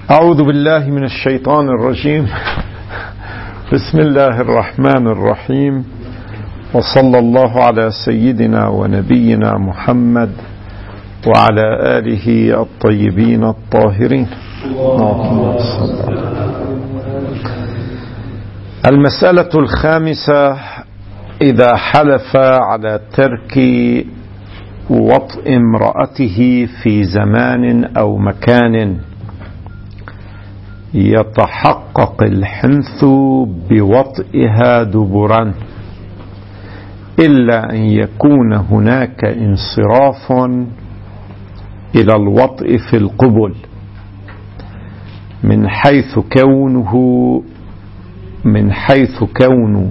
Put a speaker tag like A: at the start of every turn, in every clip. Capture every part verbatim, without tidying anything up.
A: أعوذ بالله من الشيطان الرجيم. بسم الله الرحمن الرحيم، وصلى الله على سيدنا ونبينا محمد وعلى آله الطيبين الطاهرين. المسألة الخامسة: إذا حلف على ترك وطئ امرأته في زمان أو مكان يتحقق الحنث بوطئها دبرا، إلا أن يكون هناك انصراف إلى الوطئ في القبل من حيث كونه من حيث كون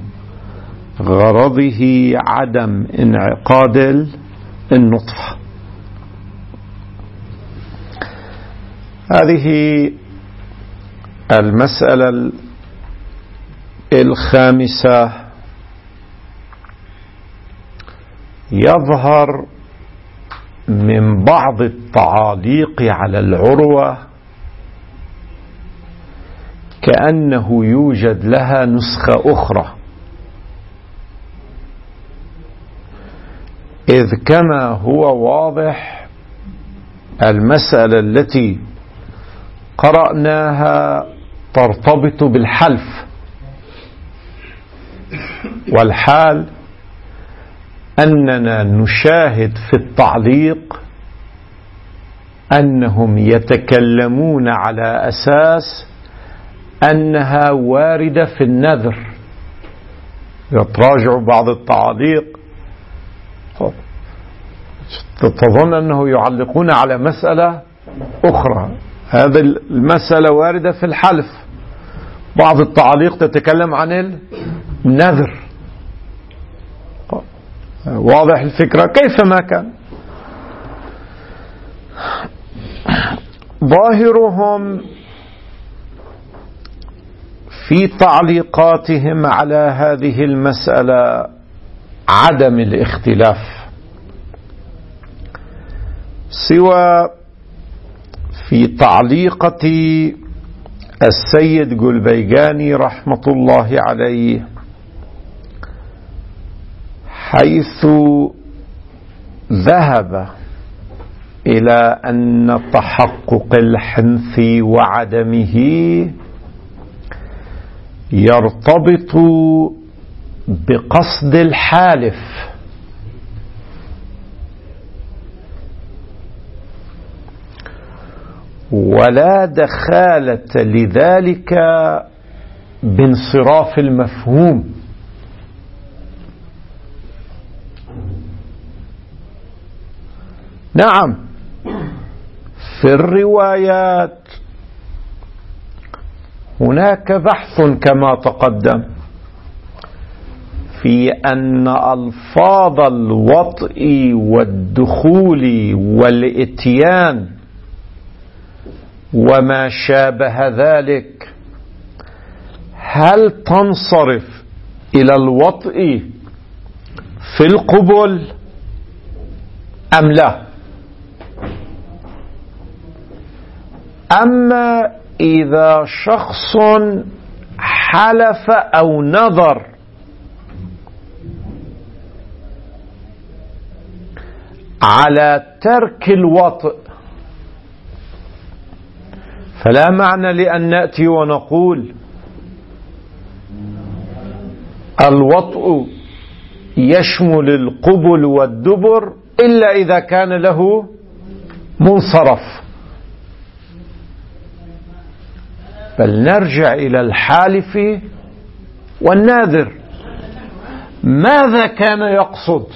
A: غرضه عدم انعقاد النطفة. هذه المسألة الخامسة. يظهر من بعض التعاليق على العروة كأنه يوجد لها نسخة أخرى، إذ كما هو واضح المسألة التي قرأناها ترتبط بالحلف، والحال أننا نشاهد في التعليق أنهم يتكلمون على أساس أنها واردة في النذر. يتراجع بعض التعليق تظن أنه يعلقون على مسألة أخرى، هذه المسألة واردة في الحلف. بعض التعليق تتكلم عن النذر. واضح الفكرة كيفما كان. ظاهرهم في تعليقاتهم على هذه المسألة عدم الاختلاف، سوى في تعليقة السيد قلبيجاني رحمة الله عليه، حيث ذهب إلى أن تحقق الحنث وعدمه يرتبط بقصد الحالف، ولا دخالة لذلك بانصراف المفهوم. نعم، في الروايات هناك بحث كما تقدم في أن ألفاظ الوطء والدخول والإتيان وما شابه ذلك هل تنصرف إلى الوطء في القبل أم لا؟ أما إذا شخص حلف أو نذر على ترك الوطء، فلا معنى لأن نأتي ونقول الوطء يشمل القبل والدبر إلا إذا كان له منصرف، بل نرجع إلى الحالف والناذر ماذا كان يقصد.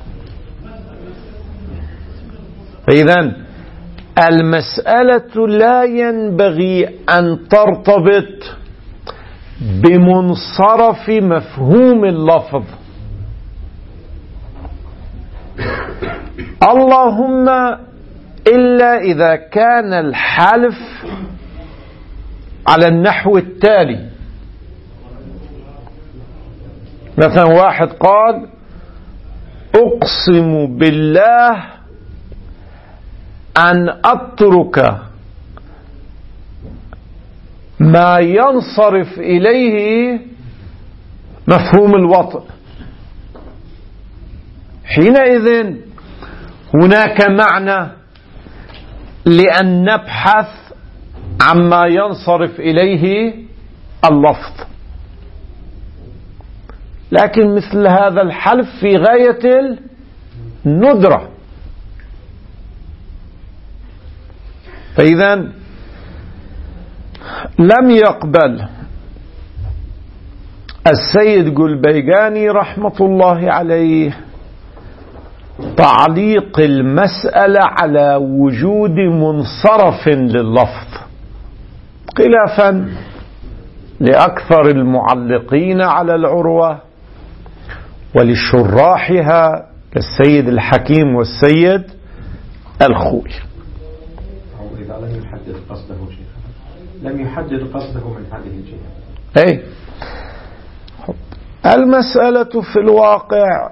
A: فإذن المسألة لا ينبغي أن ترتبط بمنصرف مفهوم اللفظ، اللهم إلا إذا كان الحلف على النحو التالي. مثلا واحد قال أقسم بالله أن أترك ما ينصرف إليه مفهوم الوطء. حينئذ هناك معنى لأن نبحث عما ينصرف إليه اللفظ، لكن مثل هذا الحلف في غاية الندرة. فإذا لم يقبل السيد قلبيقاني رحمة الله عليه تعليق المسألة على وجود منصرف لللفظ، خلافا لأكثر المعلقين على العروة ولشراحها كالسيد الحكيم والسيد الخوي.
B: إذا لم يحدد قصده شيخ، لم يحدد قصده من هذه الجهة.
A: أي المسألة في الواقع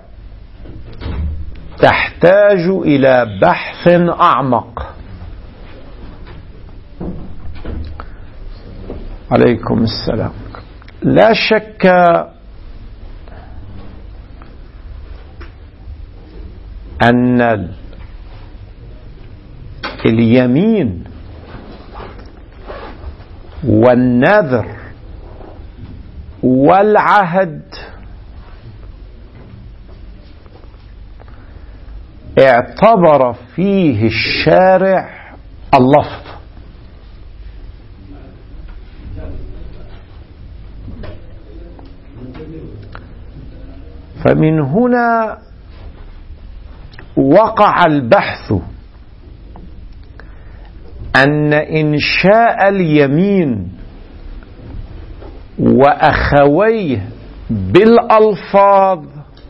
A: تحتاج إلى بحث أعمق. عليكم السلام. لا شك أن اليمين والنذر والعهد اعتبر فيه الشارع اللفظ، فمن هنا وقع البحث أن إنشاء اليمين وأخويه بالألفاظ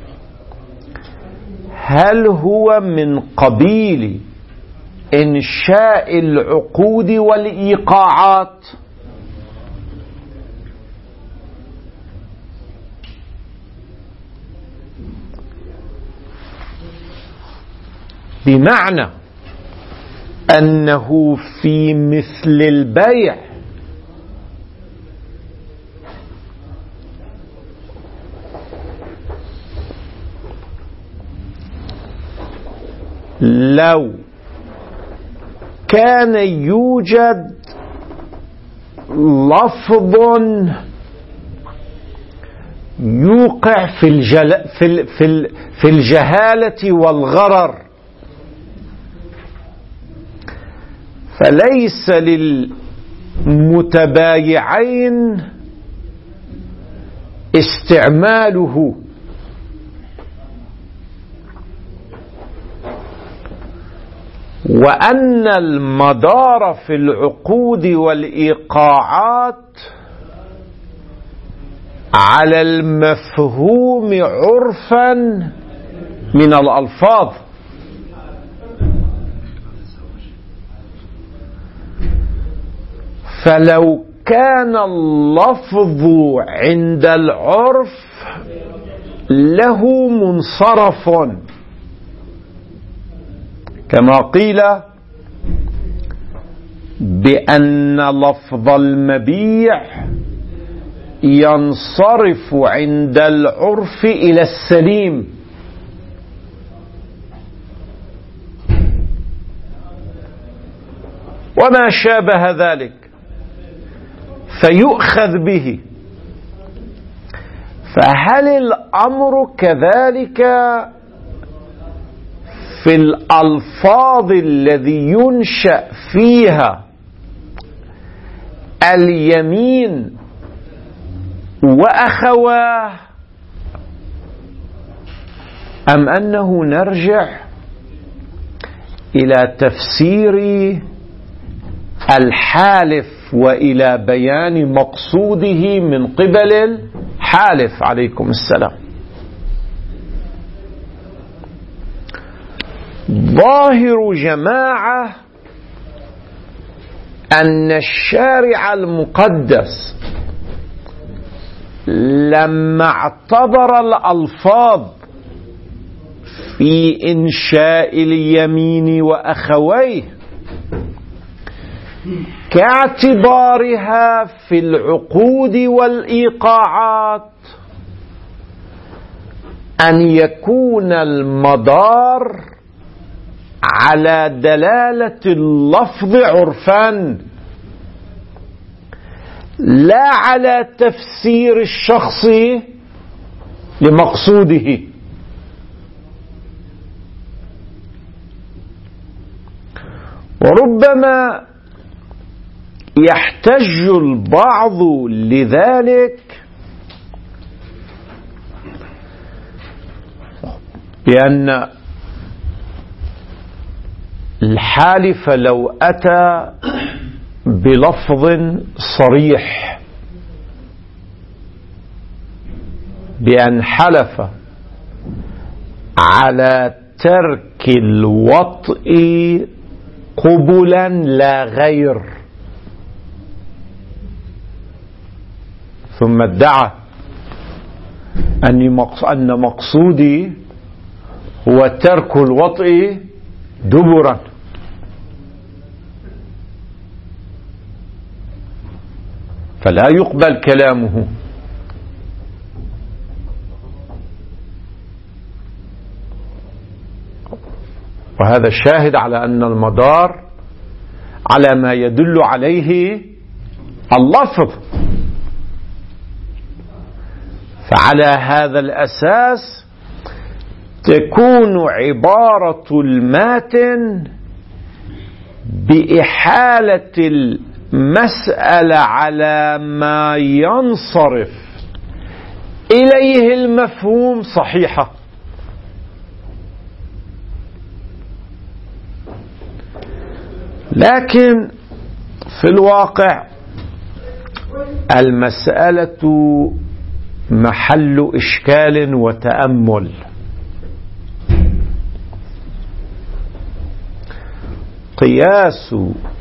A: هل هو من قبيل إنشاء العقود والإيقاعات؟ بمعنى أنه في مثل البيع لو كان يوجد لفظ يوقع في الجل في في في الجهالة والغرر، فليس للمتبايعين استعماله، وأن المدار في العقود والإيقاعات على المفهوم عرفا من الألفاظ. فلو كان اللفظ عند العرف له منصرف، كما قيل بأن لفظ المبيع ينصرف عند العرف إلى السليم، وما شابه ذلك فيؤخذ به. فهل الأمر كذلك في الألفاظ الذي ينشأ فيها اليمين وأخواه، أم أنه نرجع إلى تفسير الحالف وإلى بيان مقصوده من قبل الحالف؟ عليكم السلام. ظاهر جماعة أن الشارع المقدس لما اعتبر الألفاظ في إنشاء اليمين وأخويه كاعتبارها في العقود والإيقاعات أن يكون المدار على دلالة اللفظ عرفا لا على تفسير الشخص لمقصوده. وربما يحتج البعض لذلك بأن الحالف لو أتى بلفظ صريح بأن حلف على ترك الوطء قبلا لا غير، ثم ادعى أن مقصودي هو ترك الوطء دبرا، فلا يقبل كلامه. وهذا الشاهد على أن المدار على ما يدل عليه اللفظ. فعلى هذا الأساس تكون عبارة الماتن بإحالة المسألة على ما ينصرف إليه المفهوم صحيحة. لكن في الواقع المسألة محل إشكال وتأمل. قياس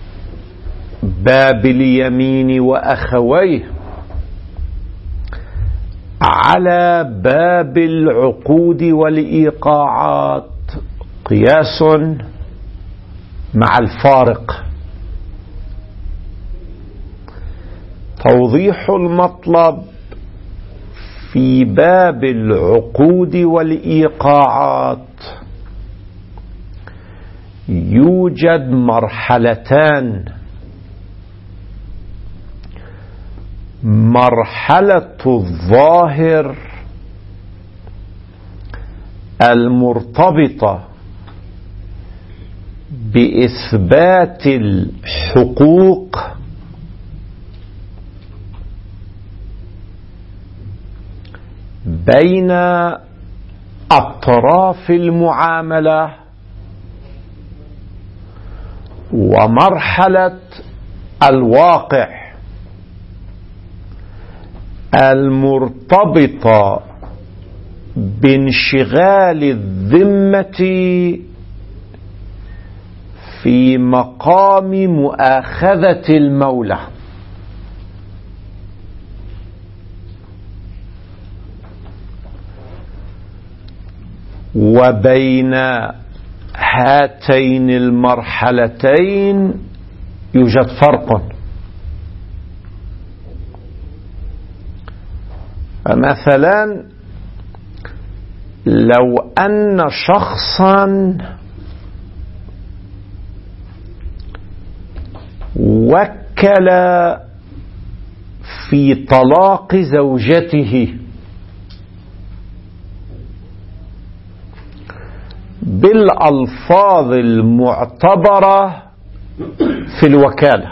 A: باب اليمين وأخويه على باب العقود والإيقاعات قياس مع الفارق. توضيح المطلب: في باب العقود والإيقاعات يوجد مرحلتان: مرحلة الظاهر المرتبطة بإثبات الحقوق بين أطراف المعاملة، ومرحلة الواقع المرتبطة بانشغال الذمة في مقام مؤاخذة المولى. وبين هاتين المرحلتين يوجد فرق. مثلا لو أن شخصا وكل في طلاق زوجته بالألفاظ المعتبرة في الوكالة،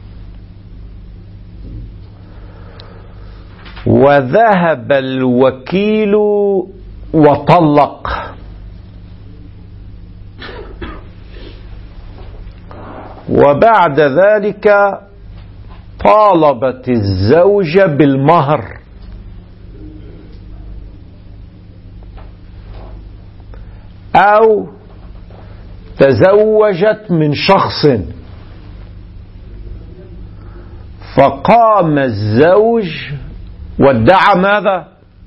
A: وذهب الوكيل وطلق، وبعد ذلك طالبت الزوجة بالمهر، أو تزوجت من شخص، فقام الزوج وادعى ماذا؟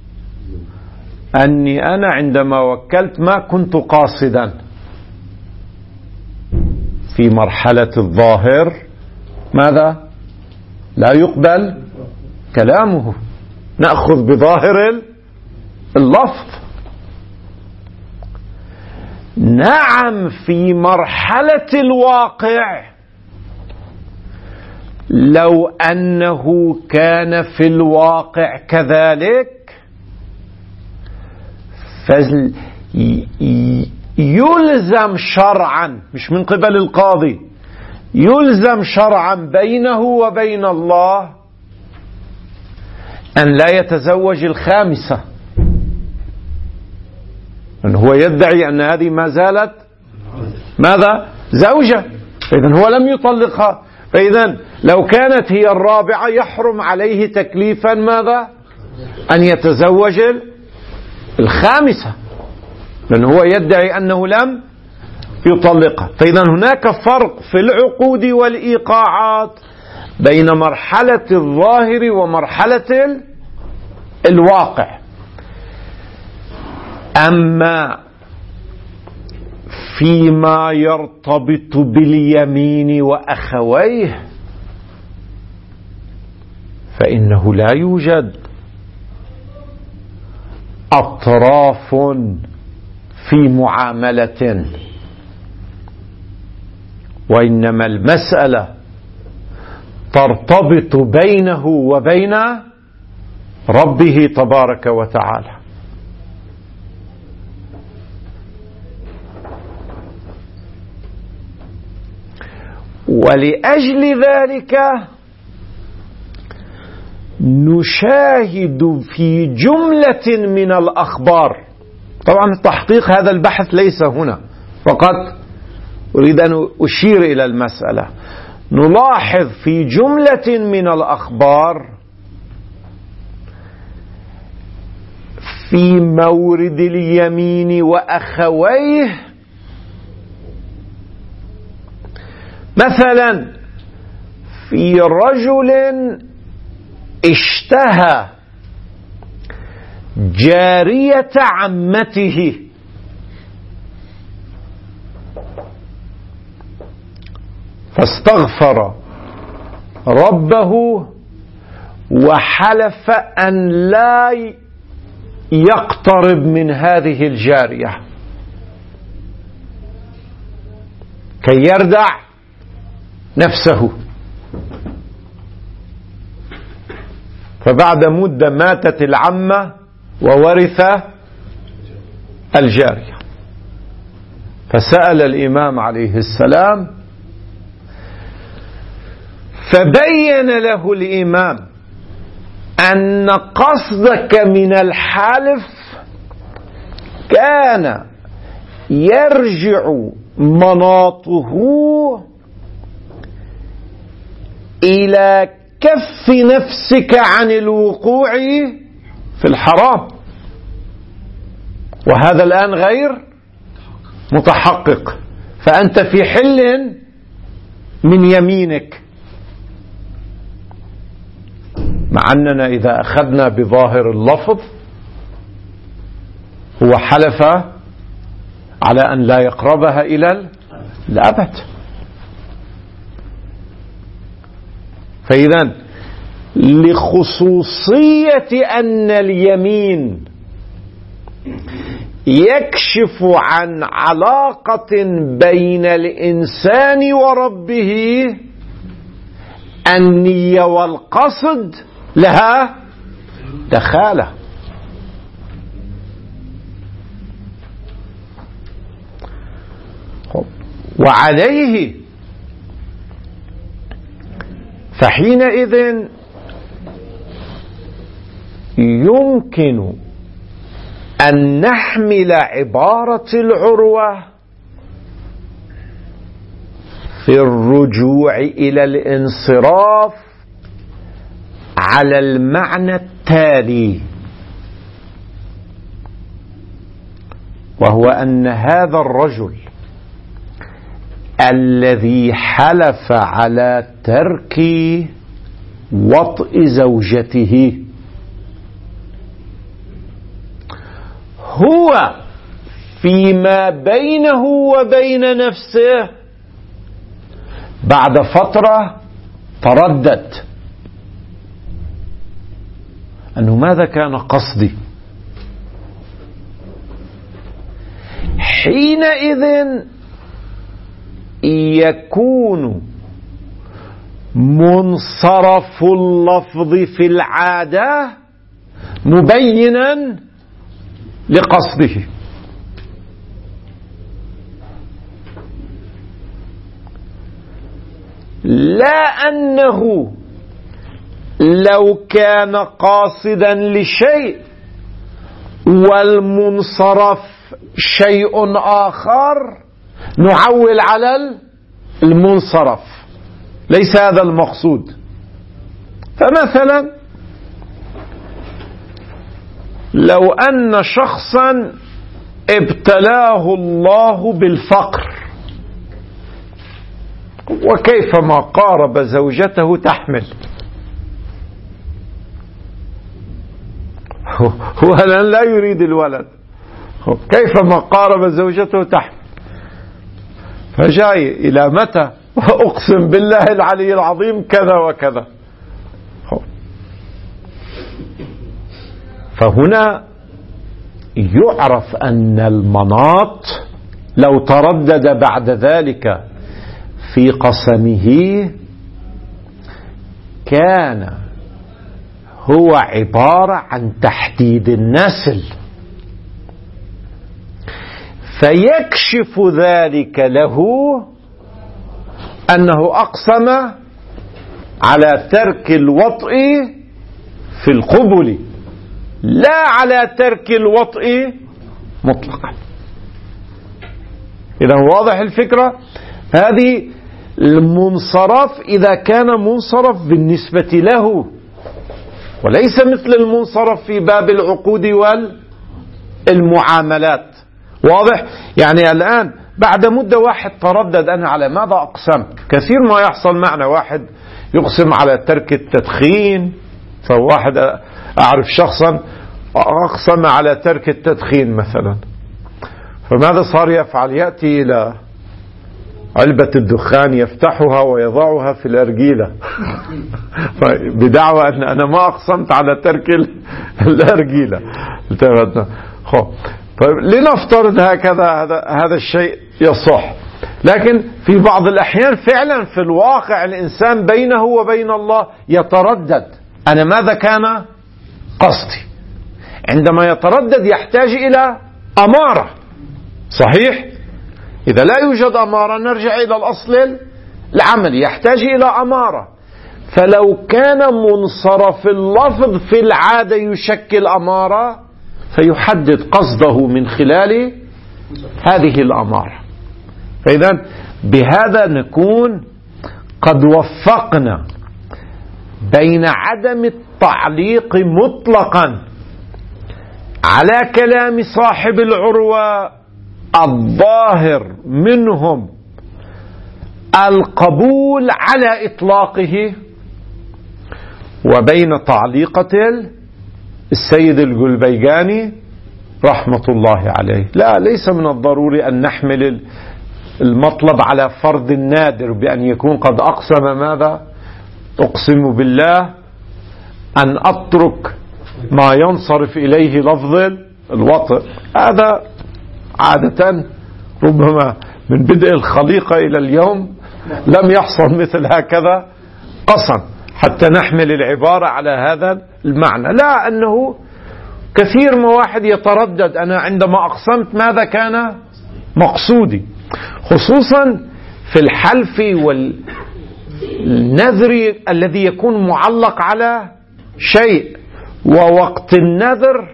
A: أني أنا عندما وكلت ما كنت قاصدا. في مرحلة الظاهر ماذا؟ لا يقبل كلامه، نأخذ بظاهر اللفظ. نعم في مرحلة الواقع لو أنه كان في الواقع كذلك يلزم شرعا، مش من قبل القاضي، يلزم شرعا بينه وبين الله أن لا يتزوج الخامسة، لأنه هو يدعي أن هذه ما زالت ماذا؟ زوجة، فإذا هو لم يطلقها، فإذا لو كانت هي الرابعة يحرم عليه تكليفا ماذا؟ أن يتزوج الخامسة، لأنه هو يدعي أنه لم يطلقها. فإذا هناك فرق في العقود والإيقاعات بين مرحلة الظاهر ومرحلة الواقع. أما فيما يرتبط باليمين وأخويه فإنه لا يوجد أطراف في معاملة، وإنما المسألة ترتبط بينه وبين ربه تبارك وتعالى. ولأجل ذلك نشاهد في جملة من الأخبار، طبعا التحقيق هذا البحث ليس هنا، فقط أريد أن أشير إلى المسألة. نلاحظ في جملة من الأخبار في مورد اليمين وأخويه مثلا في رجل اشتهى جارية عمته فاستغفر ربه وحلف أن لا يقترب من هذه الجارية كي يردع نفسه. فبعد مدة ماتت العمة وورث الجارية، فسأل الإمام عليه السلام فبين له الإمام أن قصدك من الحلف كان يرجع مناطه إلى كف نفسك عن الوقوع في الحرام، وهذا الآن غير متحقق، فأنت في حل من يمينك. مع أننا إذا أخذنا بظاهر اللفظ هو حلف على أن لا يقربها إلى الأبد. فإذا لخصوصية أن اليمين يكشف عن علاقة بين الإنسان وربه، النية والقصد لها دخالة. وعليه فحينئذ يمكن أن نحمل عبارة العروة في الرجوع إلى الانصراف على المعنى التالي، وهو أن هذا الرجل الذي حلف على ترك وطئ زوجته هو فيما بينه وبين نفسه بعد فترة تردد أنه ماذا كان قصدي، حينئذ يكون منصرف اللفظ في العادة مبينا لقصده. لا أنه لو كان قاصدا لشيء والمنصرف شيء آخر نعول على المنصرف، ليس هذا المقصود. فمثلا لو أن شخصا ابتلاه الله بالفقر وكيفما قارب زوجته تحمل، هو الآن لا يريد الولد، كيفما قارب زوجته تحمل، فجاي إلى متى؟ أقسم بالله العلي العظيم كذا وكذا. فهنا يعرف أن المناط لو تردد بعد ذلك في قسمه كان هو عبارة عن تحديد النسل، فيكشف ذلك له أنه أقسم على ترك الوطء في القبل لا على ترك الوطء مطلقا. إذا واضح الفكرة؟ هذه المنصرف إذا كان منصرف بالنسبة له وليس مثل المنصرف في باب العقود والمعاملات. واضح؟ يعني الآن بعد مدة واحد تردد أنا على ماذا أقسم. كثير ما يحصل معنا واحد يقسم على ترك التدخين، فواحد أعرف شخصا أقسم على ترك التدخين مثلا، فماذا صار يفعل؟ يأتي إلى علبة الدخان يفتحها ويضعها في الأرجيلة بدعوى أن أنا ما أقسمت على ترك الأرجيلة. طيب لنفترض هكذا هذا هذا الشيء يصح، لكن في بعض الأحيان فعلا في الواقع الإنسان بينه وبين الله يتردد أنا ماذا كان قصدي. عندما يتردد يحتاج إلى أمارة، صحيح؟ إذا لا يوجد أمارة نرجع إلى الأصل العمل، يحتاج إلى أمارة. فلو كان منصرف اللفظ في العادة يشكل أمارة فيحدد قصده من خلال هذه الأمارة. فإذا بهذا نكون قد وفقنا بين عدم التعليق مطلقا على كلام صاحب العروة الظاهر منهم القبول على إطلاقه، وبين تعليقة السيد الجلبيجاني رحمة الله عليه. لا، ليس من الضروري أن نحمل المطلب على فرض النادر بأن يكون قد أقسم ماذا؟ أقسم بالله أن أترك ما ينصرف إليه لفظ الوطء. هذا عادة ربما من بدء الخليقة إلى اليوم لم يحصل مثل هكذا قسم حتى نحمل العبارة على هذا المعنى. لا، أنه كثير ما واحد يتردد أنا عندما أقسمت ماذا كان مقصودي، خصوصا في الحلف والنذر الذي يكون معلق على شيء، ووقت النذر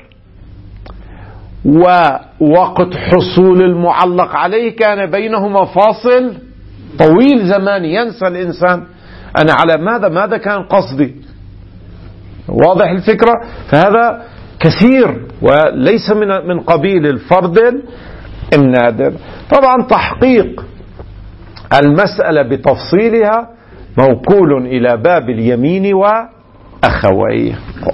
A: ووقت حصول المعلق عليه كان بينهما فاصل طويل زمان، ينسى الإنسان أنا على ماذا ماذا كان قصدي. واضح الفكرة؟ فهذا كثير وليس من من قبيل الفرد النادر. طبعا تحقيق المسألة بتفصيلها موكول إلى باب اليمين وأخويه.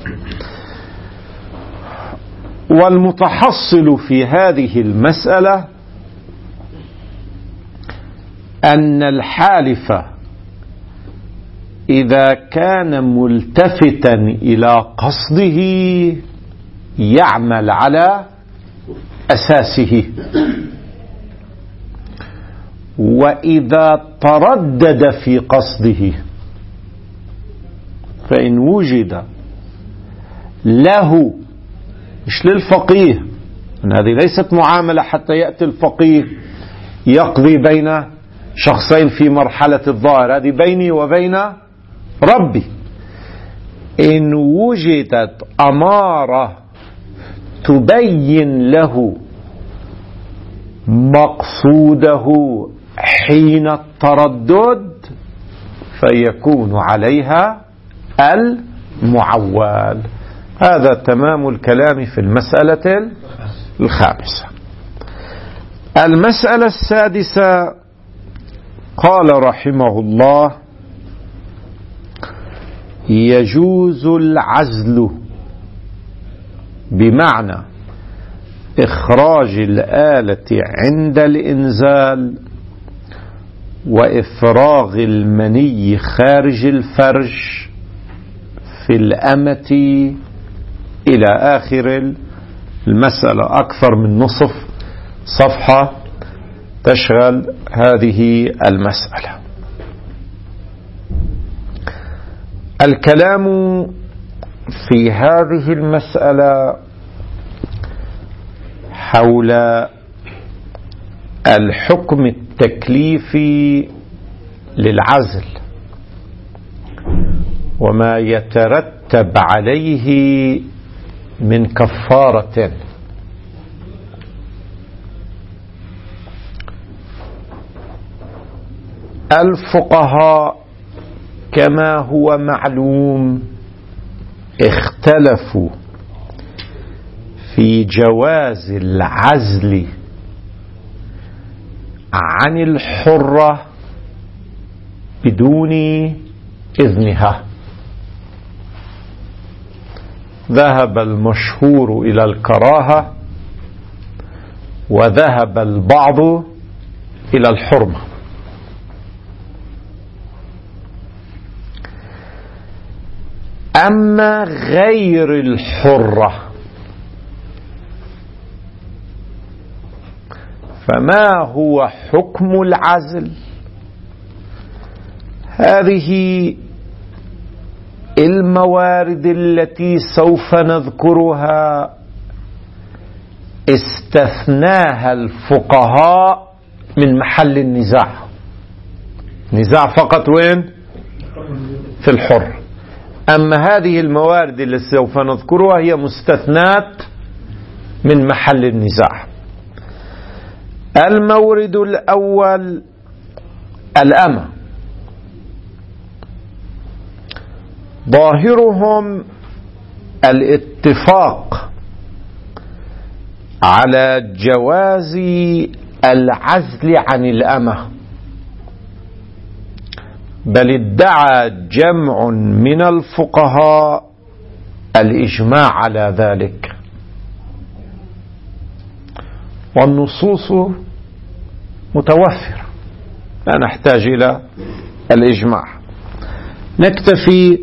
A: والمتحصل في هذه المسألة أن الحالف إذا كان ملتفتا إلى قصده يعمل على أساسه، وإذا تردد في قصده فإن وجد له، مش للفقيه، أن هذه ليست معاملة حتى يأتي الفقيه يقضي بين شخصين في مرحلة الظاهر، هذه بيني وبين ربي. إن وجدت أمارة تبين له مقصوده حين التردد فيكون عليها المعول. هذا تمام الكلام في المسألة الخامسة. المسألة السادسة قال رحمه الله: يجوز العزل بمعنى إخراج الآلة عند الإنزال وإفراغ المني خارج الفرج في الأمة إلى آخر المسألة. أكثر من نصف صفحة تشغل هذه المسألة. الكلام في هذه المسألة حول الحكم التكليفي للعزل وما يترتب عليه من كفارة. الفقهاء كما هو معلوم اختلفوا في جواز العزل عن الحرة بدون إذنها. ذهب المشهور إلى الكراهة وذهب البعض إلى الحرمة. أما غير الحرة فما هو حكم العزل؟ هذه الموارد التي سوف نذكرها استثناها الفقهاء من محل النزاع. نزاع فقط وين؟ في الحر. أما هذه الموارد التي سوف نذكرها هي مستثنات من محل النزاع. المورد الأول الأمة. ظاهرهم الاتفاق على جواز العزل عن الأمة، بل ادعى جمع من الفقهاء الإجماع على ذلك، والنصوص متوفرة لا نحتاج إلى الإجماع. نكتفي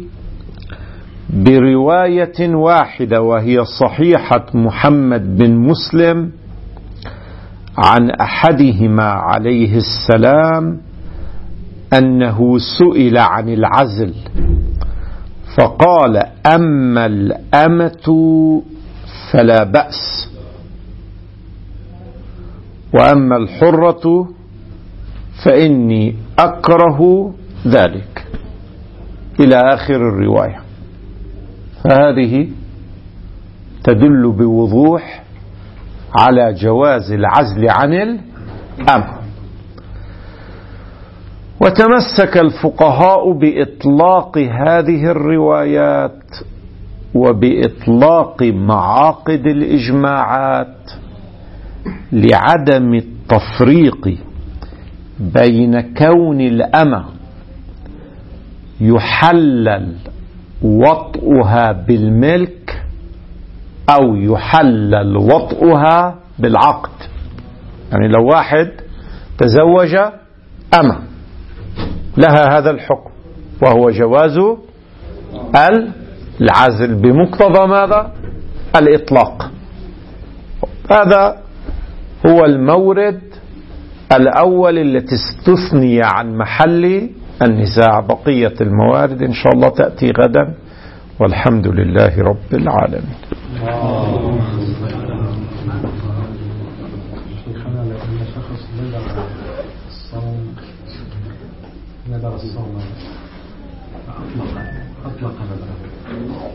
A: برواية واحدة وهي صحيحة محمد بن مسلم عن أحدهما عليه السلام أنه سئل عن العزل فقال: أما الأمة فلا بأس، وأما الحرة فإني أكره ذلك، إلى آخر الرواية. فهذه تدل بوضوح على جواز العزل عن الأمة. وتمسك الفقهاء بإطلاق هذه الروايات وبإطلاق معاقد الإجماعات لعدم التفريق بين كون الأمة يحلل وطئها بالملك أو يحلل وطئها بالعقد. يعني لو واحد تزوج أمة لها هذا الحكم، وهو جواز العزل بمقتضى ماذا؟ الإطلاق. هذا هو المورد الأول التي استثني عن محل النزاع. بقية الموارد إن شاء الله تأتي غدا، والحمد لله رب العالمين.
B: نذر الصوم أطلق أطلق نذره.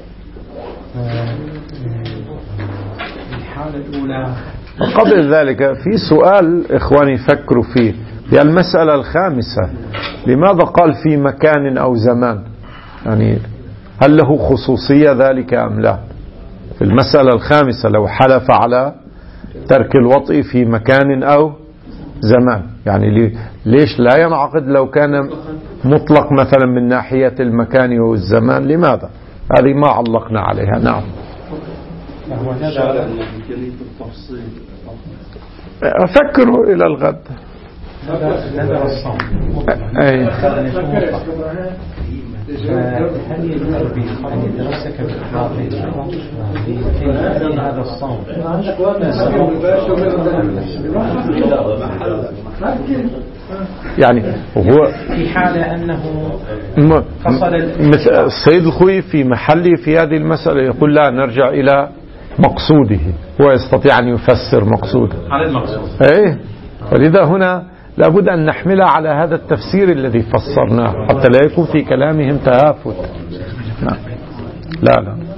B: الحالة الأولى
A: قبل ذلك في سؤال إخواني فكروا فيه، هي المسألة الخامسة، لماذا قال في مكان أو زمان؟ يعني هل له خصوصية ذلك أم لا؟ في المسألة الخامسة لو حلف على ترك الوطء في مكان أو زمان، يعني ليش لا ينعقد لو كان مطلق مثلا من ناحية المكان والزمان؟ لماذا؟ هذه ما علقنا عليها. نعم. أفكروا إلى الغد.
B: نذر الصوم.
A: أي.
B: هل يتربي أن يتمسك بالحاضر في هذا الصوم؟
A: يعني هو
B: في حالة أنه
A: مثل السيد الخوي في محله في هذه المسألة يقول لا، نرجع إلى مقصوده، هو يستطيع أن يفسر مقصوده
B: على المقصود.
A: إيه، ولذا هنا لابد أن نحملها على هذا التفسير الذي فسرناه حتى لا يكون في كلامهم تهافت. لا لا